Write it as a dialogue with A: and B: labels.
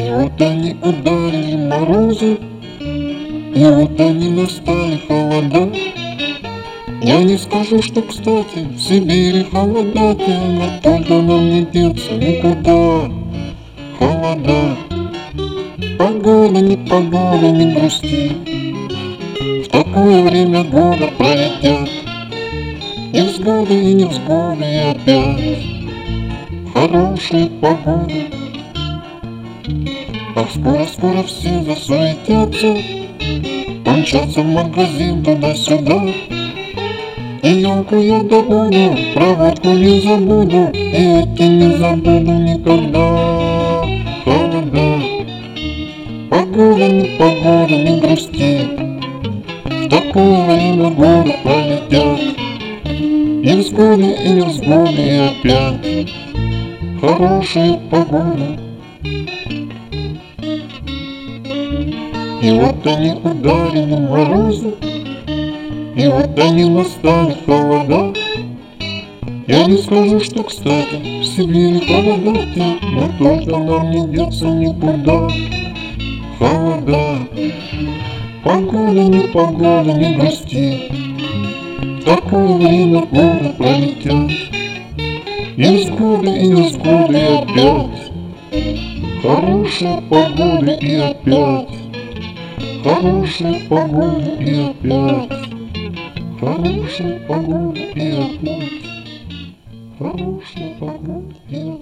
A: И вот они ударили морозы, и вот они настали холода. Я не скажу, что, кстати, в Сибири холодати, но только нам не деться никуда. Холода, погода, не погода, не грусти, в такое время года пролетят невзгоды и невзгоды, и опять хорошая погода. А скоро-скоро все засуетятся, помчатся в магазин туда-сюда. И елку я добуду, проводку не забуду, и эти не забуду никогда. Холода, погода, не погода, не грусти, в такое время года пролетят невзгоды и невзгоды, и опять хорошая погода. И вот они ударили морозы, и вот они настали холода. Я не скажу, что, кстати, в Сибири холодати, но только нам не деться никуда. Холода, погода, не погода, не грусти, в такое время года пролетят невзгоды и невзгоды, и опять хорошая погода, и опять хорошая погода, и опять хорошая погода, и опять хорошая погода, и опять.